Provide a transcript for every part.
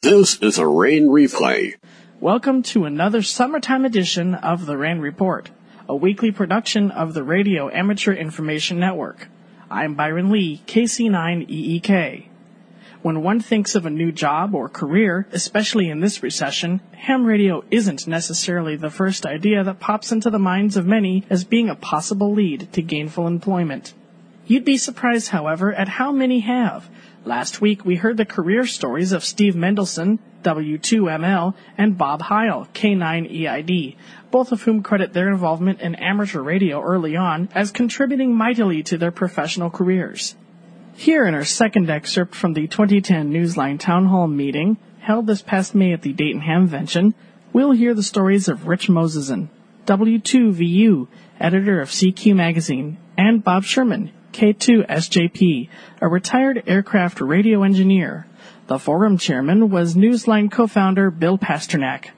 This is a Rain Replay. Welcome to another summertime edition of the Rain Report, a weekly production of the Radio Amateur Information Network. I'm Byron Lee, KC9EEK. When one thinks of a new job or career, especially in this recession, ham radio isn't necessarily the first idea that pops into the minds of many as being a possible lead to gainful employment. You'd be surprised, however, at how many have. Last week, we heard the career stories of Steve Mendelson, W2ML, and Bob Heil, K9EID, both of whom credit their involvement in amateur radio early on as contributing mightily to their professional careers. Here in our second excerpt from the 2010 Newsline Town Hall meeting, held this past May at the Dayton Hamvention, we'll hear the stories of Rich Moseson, W2VU, editor of CQ Magazine, and Bob Sherman, K2SJP, a retired aircraft radio engineer. The forum chairman was Newsline co-founder Bill Pasternak,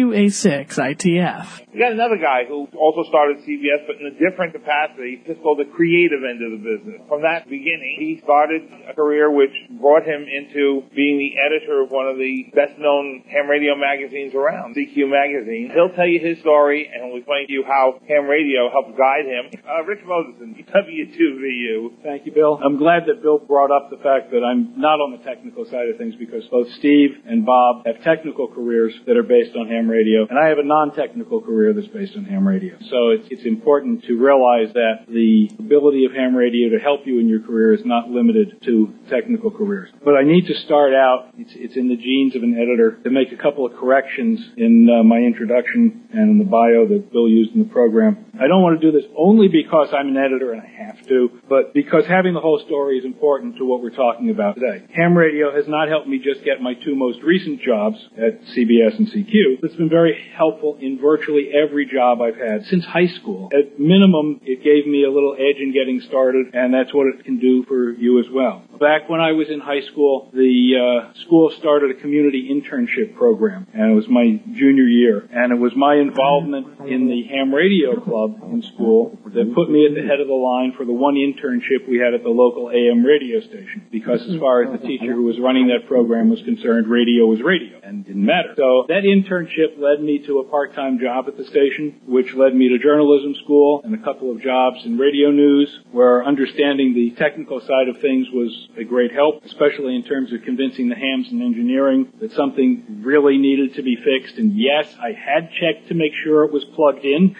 WA6ITF. We got another guy who also started CBS, but in a different capacity, just called the creative end of the business. From that beginning, he started a career which brought him into being the editor of one of the best-known ham radio magazines around, CQ Magazine. He'll tell you his story, and he'll explain to you how ham radio helped guide him. Rich Moseson, W2VU. Thank you, Bill. I'm glad that Bill brought up the fact that I'm not on the technical side of things, because both Steve and Bob have technical careers that are based on ham radio, and I have a non-technical career that's based on ham radio. So it's important to realize that the ability of ham radio to help you in your career is not limited to technical careers. But I need to start out, it's in the genes of an editor, to make a couple of corrections in my introduction and in the bio that Bill used in the program. I don't want to do this only because I'm an editor and I have to, but because having the whole story is important to what we're talking about today. Ham radio has not helped me just get my two most recent jobs at CBS and CQ. It's been very helpful in virtually every job I've had since high school. At minimum, it gave me a little edge in getting started, and that's what it can do for you as well. Back when I was in high school, the school started a community internship program, and it was my junior year, and it was my involvement in the ham radio club in school that put me at the head of the line for the one internship we had at the local AM radio station, because as far as the teacher who was running that program was concerned, radio was radio and didn't matter. So that internship led me to a part-time job at the station, which led me to journalism school and a couple of jobs in radio news, where understanding the technical side of things was a great help, especially in terms of convincing the hams and engineering that something really needed to be fixed. And yes, I had checked to make sure it was plugged in.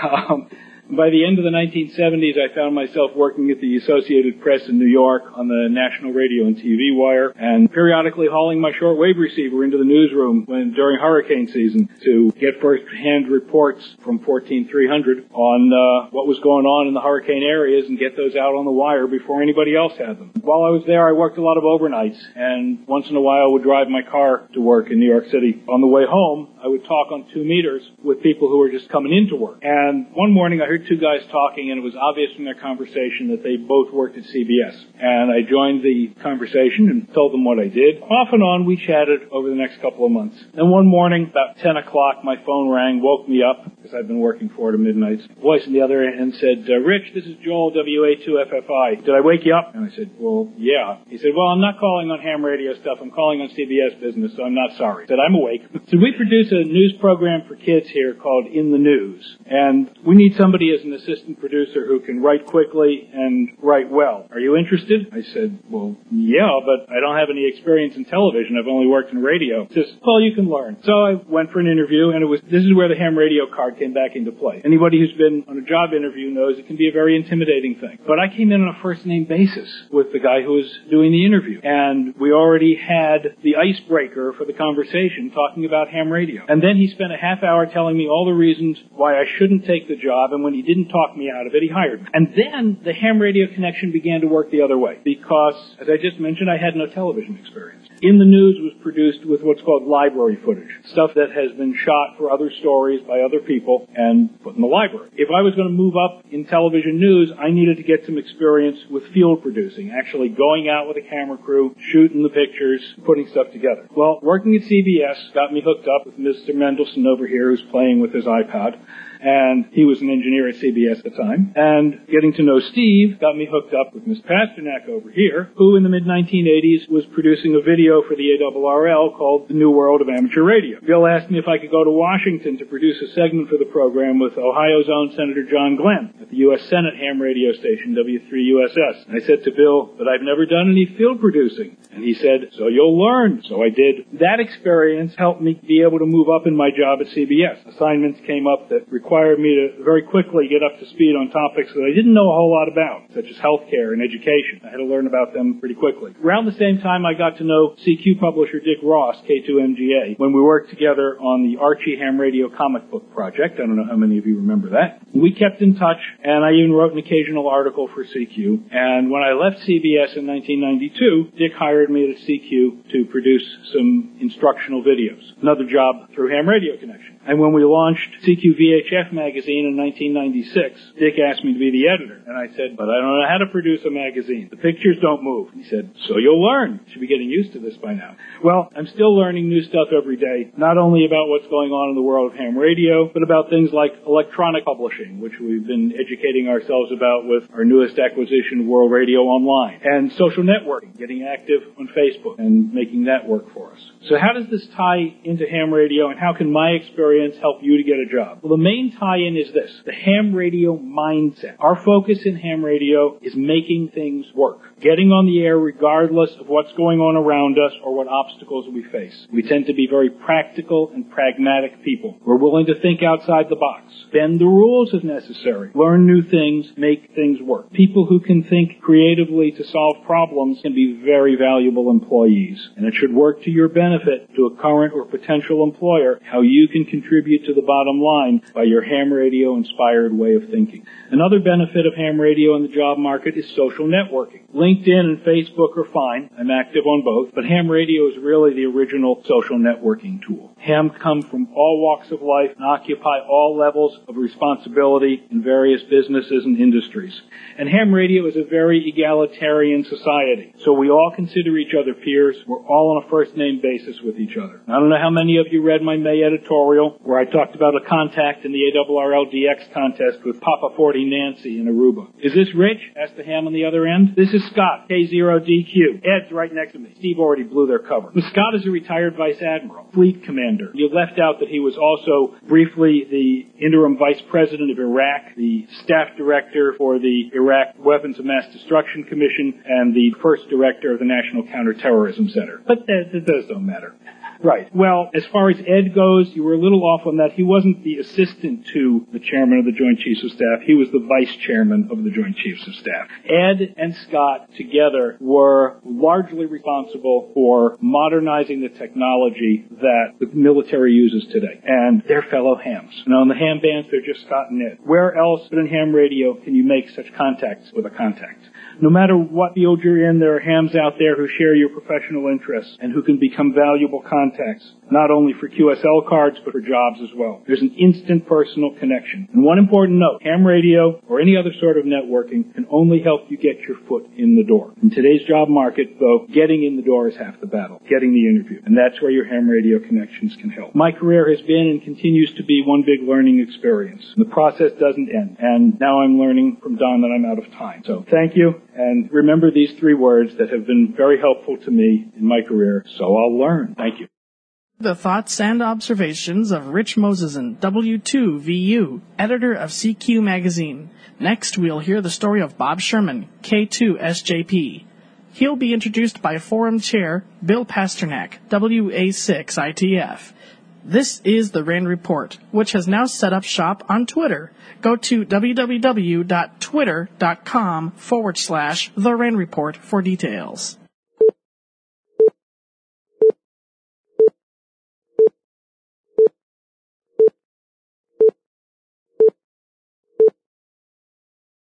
By the end of the 1970s, I found myself working at the Associated Press in New York on the national radio and TV wire, and periodically hauling my shortwave receiver into the newsroom during hurricane season to get first-hand reports from 14300 on what was going on in the hurricane areas and get those out on the wire before anybody else had them. While I was there, I worked a lot of overnights, and once in a while would drive my car to work in New York City. On the way home, I would talk on 2 meters with people who were just coming into work. And one morning I heard two guys talking, and it was obvious from their conversation that they both worked at CBS. And I joined the conversation and told them what I did. Off and on, we chatted over the next couple of months. Then one morning, about 10 o'clock, my phone rang, woke me up, because I'd been working 4 to midnight. A voice on the other end said, Rich, this is Joel, WA2FFI. Did I wake you up? And I said, well, yeah. He said, well, I'm not calling on ham radio stuff. I'm calling on CBS business, so I'm not sorry. I said, I'm awake. So we produce a news program for kids here called In the News. And we need somebody as an assistant producer who can write quickly and write well. Are you interested? I said, well, yeah, but I don't have any experience in television. I've only worked in radio. He says, well, you can learn. So I went for an interview, and this is where the ham radio card came back into play. Anybody who's been on a job interview knows it can be a very intimidating thing. But I came in on a first-name basis with the guy who was doing the interview. And we already had the icebreaker for the conversation talking about ham radio. And then he spent a half hour telling me all the reasons why I shouldn't take the job, and when he didn't talk me out of it, he hired me. And then the ham radio connection began to work the other way, because, as I just mentioned, I had no television experience. In the News was produced with what's called library footage, stuff that has been shot for other stories by other people and put in the library. If I was going to move up in television news, I needed to get some experience with field producing, actually going out with a camera crew, shooting the pictures, putting stuff together. Well, working at CBS got me hooked up with Mr. Mendelson over here, who's playing with his iPod. and he was an engineer at CBS at the time. And getting to know Steve got me hooked up with Ms. Pasternak over here, who in the mid-1980s was producing a video for the ARRL called The New World of Amateur Radio. Bill asked me if I could go to Washington to produce a segment for the program with Ohio's own Senator John Glenn at the U.S. Senate ham radio station W3USS. And I said to Bill that I've never done any field producing. And he said, so you'll learn. So I did. That experience helped me be able to move up in my job at CBS. Assignments came up that required me to very quickly get up to speed on topics that I didn't know a whole lot about, such as healthcare and education. I had to learn about them pretty quickly. Around the same time, I got to know CQ publisher Dick Ross, K2MGA, when we worked together on the Archie Ham Radio comic book project. I don't know how many of you remember that. We kept in touch, and I even wrote an occasional article for CQ. And when I left CBS in 1992, Dick hired me at CQ to produce some instructional videos. Another job through Ham Radio Connection. And when we launched CQ VHF magazine in 1996, Dick asked me to be the editor. And I said, but I don't know how to produce a magazine. The pictures don't move. He said, so you'll learn. You should be getting used to this by now. Well, I'm still learning new stuff every day, not only about what's going on in the world of ham radio, but about things like electronic publishing, which we've been educating ourselves about with our newest acquisition, World Radio Online, and social networking, getting active on Facebook and making that work for us. So how does this tie into ham radio, and how can my experience help you to get a job? Well, the main tie-in is this, the ham radio mindset. Our focus in ham radio is making things work, getting on the air regardless of what's going on around us or what obstacles we face. We tend to be very practical and pragmatic people. We're willing to think outside the box, bend the rules if necessary, learn new things, make things work. People who can think creatively to solve problems can be very valuable employees, and it should work to your benefit to a current or potential employer how you can contribute to the bottom line by your ham radio inspired way of thinking. Another benefit of ham radio in the job market is social networking. LinkedIn and Facebook are fine. I'm active on both, but ham radio is really the original social networking tool. Ham come from all walks of life and occupy all levels of responsibility in various businesses and industries. And ham radio is a very egalitarian society, so we all consider each other peers. We're all on a first-name basis with each other. I don't know how many of you read my May editorial where I talked about a contact in the ARRL DX contest with Papa 40 Nancy in Aruba. Is this Rich? Asked the ham on the other end. This is Scott, K0DQ. Ed's right next to me. Steve already blew their cover. But Scott is a retired vice admiral, fleet commander. You left out that he was also briefly the interim vice president of Iraq, the staff director for the Iraq Weapons of Mass Destruction Commission, and the first director of the National Counterterrorism Center. But those don't matter. Right. Well, as far as Ed goes, you were a little off on that. He wasn't the assistant to the chairman of the Joint Chiefs of Staff. He was the vice chairman of the Joint Chiefs of Staff. Ed and Scott together were largely responsible for modernizing the technology that the military uses today. And they're fellow hams. Now, in the ham bands, they're just Scott and Ed. Where else but in ham radio can you make such contacts with a contact? No matter what field you're in, there are hams out there who share your professional interests and who can become valuable contacts, not only for QSL cards, but for jobs as well. There's an instant personal connection. And one important note, ham radio or any other sort of networking can only help you get your foot in the door. In today's job market, though, getting in the door is half the battle, getting the interview. And that's where your ham radio connections can help. My career has been and continues to be one big learning experience. The process doesn't end. And now I'm learning from Don that I'm out of time. So thank you. And remember these three words that have been very helpful to me in my career, so I'll learn. Thank you. The thoughts and observations of Rich Moseson, W2VU, editor of CQ Magazine. Next, we'll hear the story of Bob Sherman, K2SJP. He'll be introduced by Forum Chair Bill Pasternak, WA6ITF. This is the RAND Report, which has now set up shop on Twitter. Go to www.twitter.com/The RAND Report for details.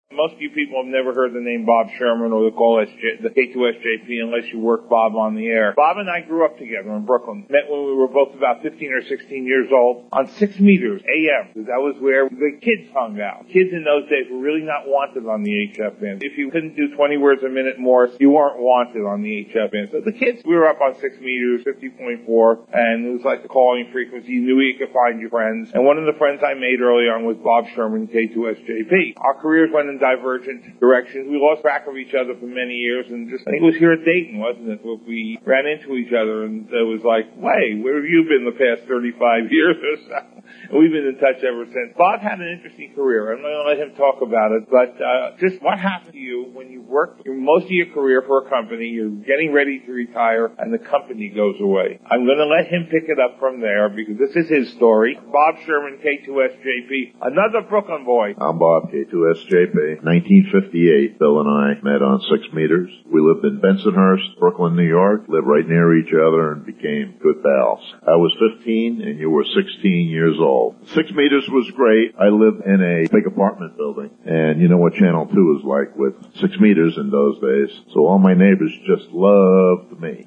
Most of you people have never heard the name Bob Sherman or the K2SJP unless you work Bob on the air. Bob and I grew up together in Brooklyn. Met when we were both about 15 or 16 years old on 6 meters AM. That was where the kids hung out. Kids in those days were really not wanted on the HF band. If you couldn't do 20 words a minute more, you weren't wanted on the HF band. So the kids, we were up on 6 meters, 50.4, and it was like the calling frequency. You knew where you could find your friends. And one of the friends I made early on was Bob Sherman, K2SJP. Our careers went in divergent directions. We lost track of each other for many years, and I think it was here at Dayton, wasn't it, where we ran into each other, and it was like, hey, where have you been the past 35 years or so? And we've been in touch ever since. Bob had an interesting career. I'm not going to let him talk about it, but just what happened to you when you worked most of your career for a company, you're getting ready to retire, and the company goes away. I'm going to let him pick it up from there, because this is his story. Bob Sherman, K2SJP, another Brooklyn boy. I'm Bob, K2SJP. 1958, Bill and I met on 6 meters. We lived in Bensonhurst, Brooklyn, New York, lived right near each other, and became good pals. I was 15, and you were 16 years old. 6 meters was great. I lived in a big apartment building, and you know what Channel 2 was like with 6 meters in those days. So all my neighbors just loved me.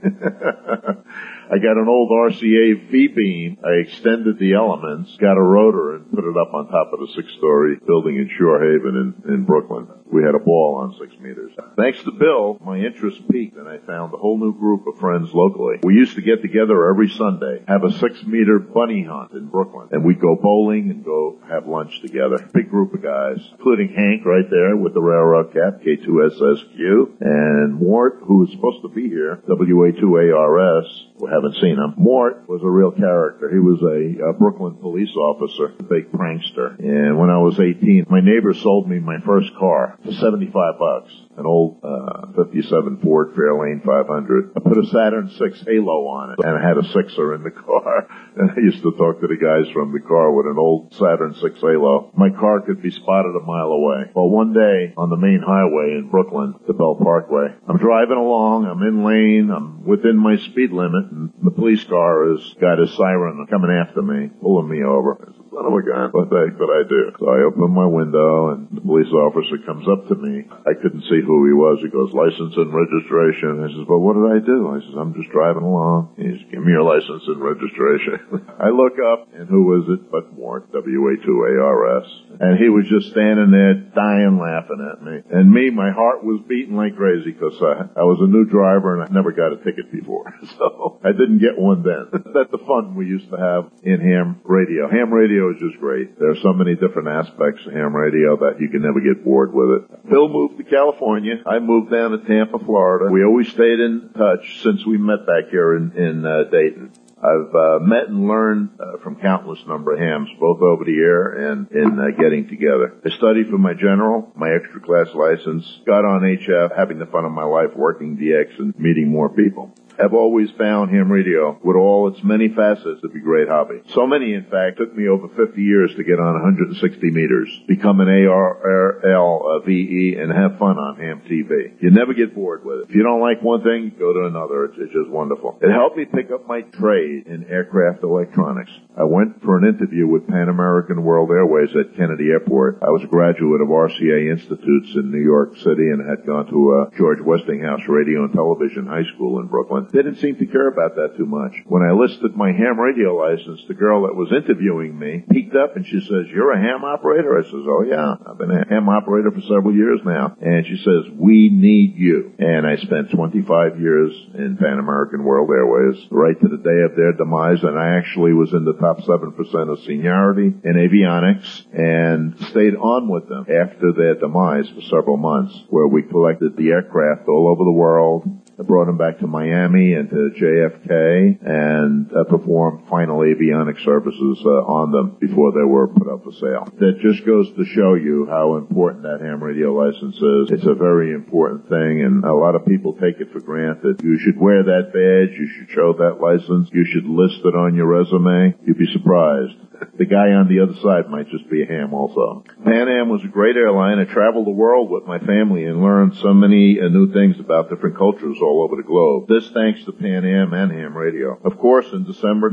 I got an old RCA V-beam. I extended the elements, got a rotor, and put it up on top of the 6-story building in Shore Haven in Brooklyn. We had a ball on 6 meters. Thanks to Bill, my interest peaked, and I found a whole new group of friends locally. We used to get together every Sunday, have a 6-meter bunny hunt in Brooklyn, and we'd go bowling and go have lunch together. Big group of guys, including Hank right there with the railroad cap, K2SSQ, and Mort, who was supposed to be here, WA2ARS. We haven't seen him. Mort was a real character. He was a Brooklyn police officer, a big prankster. And when I was 18, my neighbor sold me my first car for $75. An old 57 Ford Fairlane 500. I put a Saturn 6 Halo on it, and I had a 6er in the car. And I used to talk to the guys from the car with an old Saturn 6 Halo. My car could be spotted a mile away. Well, one day on the main highway in Brooklyn, the Bell Parkway, I'm driving along, I'm in lane, I'm within my speed limit, and the police car has got his siren coming after me, pulling me over. I said, son of a gun, what the heck did I do? So I open my window, and the police officer comes up to me. I couldn't see who he was. He goes, license and registration. I says, well, what did I do? I says, I'm just driving along. He says, give me your license and registration. I look up, and who was it but Mort, WA2ARS. And he was just standing there dying laughing at me. And me, my heart was beating like crazy because I was a new driver and I never got a ticket before. So I didn't get one then. That's the fun we used to have in ham radio. Ham radio is just great. There are so many different aspects of ham radio that you can never get bored with it. Bill moved to California. I moved down to Tampa, Florida. We always stayed in touch since we met back here in Dayton. I've met and learned from countless number of hams, both over the air and in getting together. I studied for my general, my extra class license, got on HF, having the fun of my life working DX and meeting more people. I've always found ham radio, with all its many facets, to be a great hobby. So many, in fact, took me over 50 years to get on 160 meters, become an ARRL VE, and have fun on ham TV. You never get bored with it. If you don't like one thing, go to another. It's just wonderful. It helped me pick up my trade in aircraft electronics. I went for an interview with Pan American World Airways at Kennedy Airport. I was a graduate of RCA Institutes in New York City and had gone to George Westinghouse Radio and Television High School in Brooklyn. They didn't seem to care about that too much. When I listed my ham radio license, the girl that was interviewing me peeked up and she says, you're a ham operator? I says, oh yeah, I've been a ham operator for several years now. And she says, we need you. And I spent 25 years in Pan American World Airways, right to the day of their demise, and I actually was in the top 7% of seniority in avionics and stayed on with them after their demise for several months, where we collected the aircraft all over the world. I brought them back to Miami and to JFK and performed final avionics services on them before they were put up for sale. That just goes to show you how important that ham radio license is. It's a very important thing, and a lot of people take it for granted. You should wear that badge. You should show that license. You should list it on your resume. You'd be surprised. The guy on the other side might just be a ham also. Pan Am was a great airline. I traveled the world with my family and learned so many new things about different cultures all over the globe. This thanks to Pan Am and ham radio. Of course, in December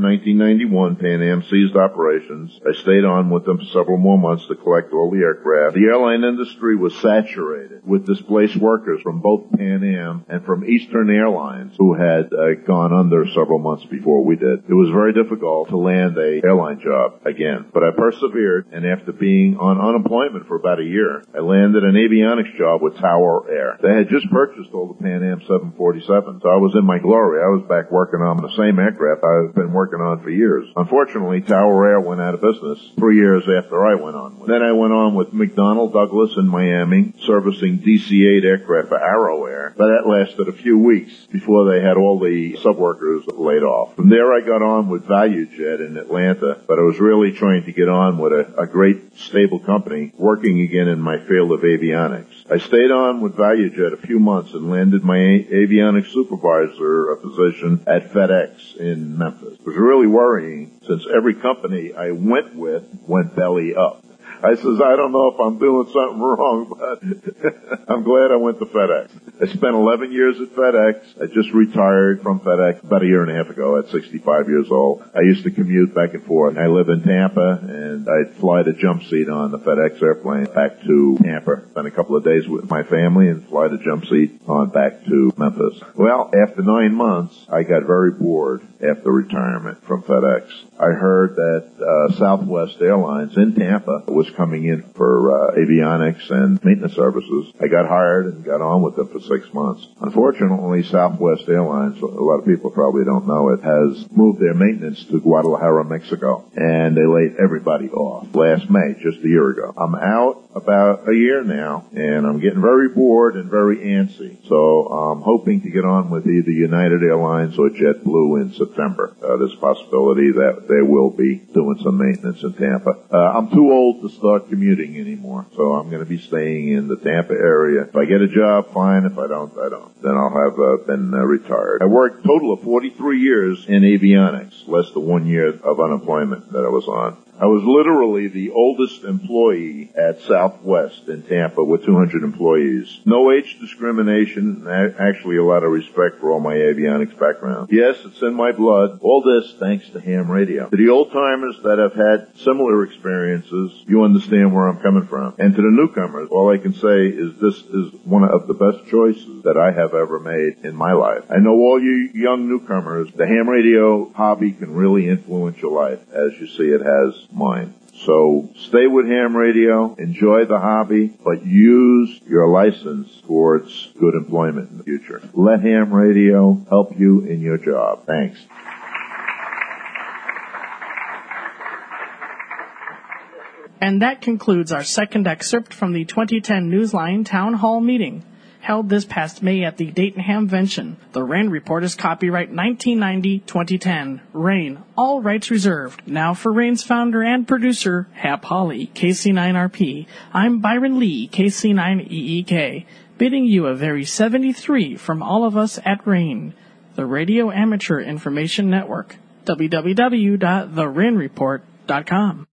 1991, Pan Am ceased operations. I stayed on with them for several more months to collect all the aircraft. The airline industry was saturated with displaced workers from both Pan Am and from Eastern Airlines, who had gone under several months before we did. It was very difficult to land a airline job again, but I persevered, and after being on unemployment for about a year, I landed an avionics job with Tower Air. They had just purchased all the Pan Am 747s, so I was in my glory. I was back working on the same aircraft I've been working on for years. Unfortunately, Tower Air went out of business 3 years after I went on with it. Then I went on with McDonnell Douglas in Miami, servicing DC-8 aircraft for Arrow Air, but that lasted a few weeks before they had all the sub-workers laid off. From there I got on with ValueJet in Atlanta, but I was really trying to get on with a great, stable company working again in my field of avionics. I stayed on with ValueJet a few months and landed my avionics supervisor position at FedEx in Memphis. It was really worrying since every company I went with went belly up. I says, I don't know if I'm doing something wrong, but I'm glad I went to FedEx. I spent 11 years at FedEx. I just retired from FedEx about a year and a half ago at 65 years old. I used to commute back and forth. I live in Tampa, and I'd fly the jump seat on the FedEx airplane back to Tampa. Spend a couple of days with my family and fly the jump seat on back to Memphis. Well, after 9 months, I got very bored after retirement from FedEx. I heard that Southwest Airlines in Tampa was coming in for avionics and maintenance services. I got hired and got on with them for 6 months. Unfortunately, Southwest Airlines, a lot of people probably don't know it, has moved their maintenance to Guadalajara, Mexico, and they laid everybody off last May, just a year ago. I'm out about a year now, and I'm getting very bored and very antsy. So I'm hoping to get on with either United Airlines or JetBlue in September. There's a possibility that they will be doing some maintenance in Tampa. I'm too old to start commuting anymore, so I'm going to be staying in the Tampa area. If I get a job, fine. If I don't, I don't. Then I'll have been retired. I worked a total of 43 years in avionics, less than 1 year of unemployment that I was on. I was literally the oldest employee at Southwest in Tampa with 200 employees. No age discrimination, actually a lot of respect for all my avionics background. Yes, it's in my blood. All this thanks to ham radio. To the old-timers that have had similar experiences, you understand where I'm coming from. And to the newcomers, all I can say is this is one of the best choices that I have ever made in my life. I know all you young newcomers, the ham radio hobby can really influence your life, as you see it has mine. So stay with ham radio, enjoy the hobby, but use your license towards good employment in the future. Let ham radio help you in your job. Thanks. And that concludes our second excerpt from the 2010 Newsline Town Hall meeting, held this past May at the Dayton Hamvention. The RAIN report is copyright 1990-2010. RAIN, all rights reserved. Now for RAIN's founder and producer, Hap Hawley, KC9RP, I'm Byron Lee, KC9EEK, bidding you a very 73 from all of us at RAIN, the Radio Amateur Information Network, www.therainreport.com.